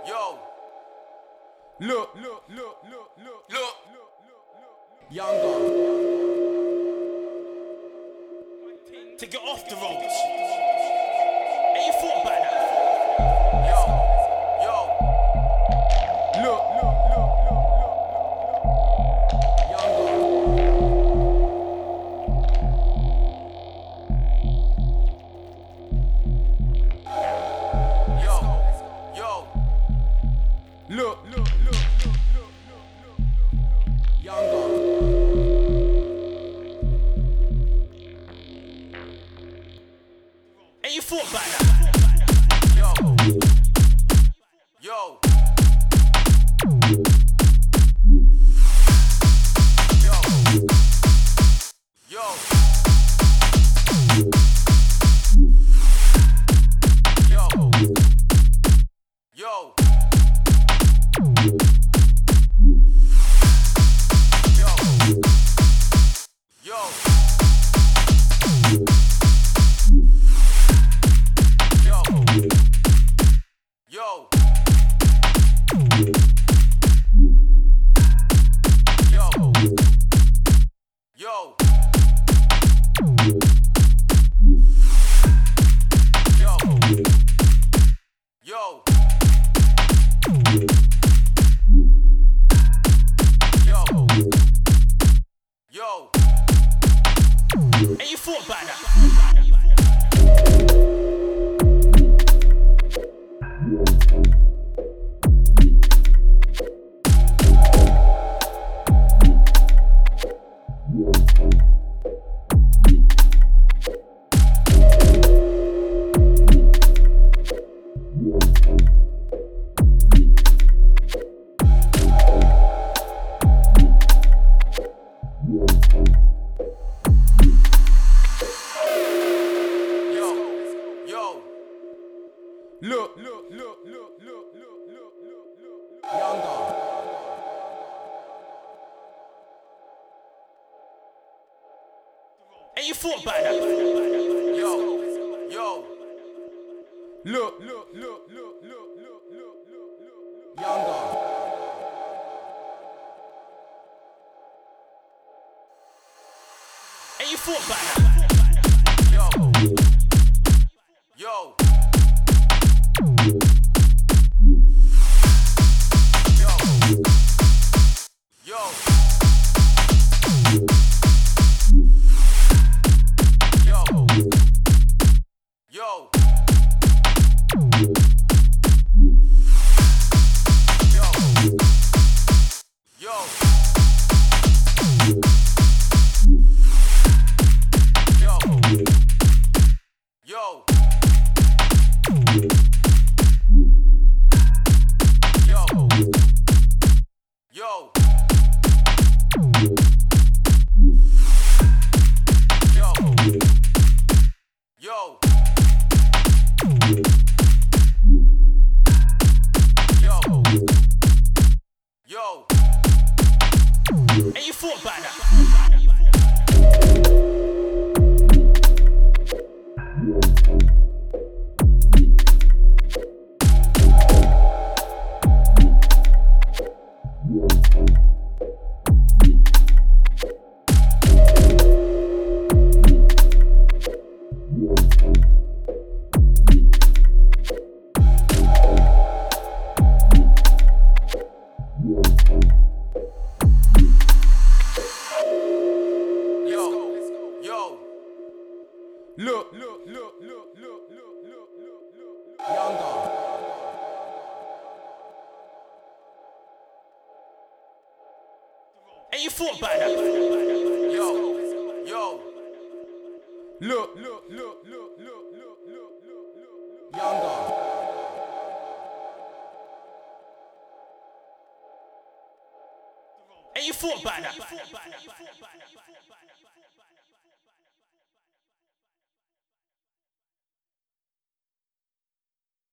Yo, Look, look, younger. To get off the roads. Ain't you thought about that? yo, Look, younger. yo, Look, younger. Ain't you thought about that? yo, yo, yo, yo, Ain't you thought about that? Look, younger. Ain't you thought about that? Look, younger. Ain't you thought about that? yo, Ain't you thought about that? Look, younger. Ain't you thought about that? Look, younger. Ain't you thought about that?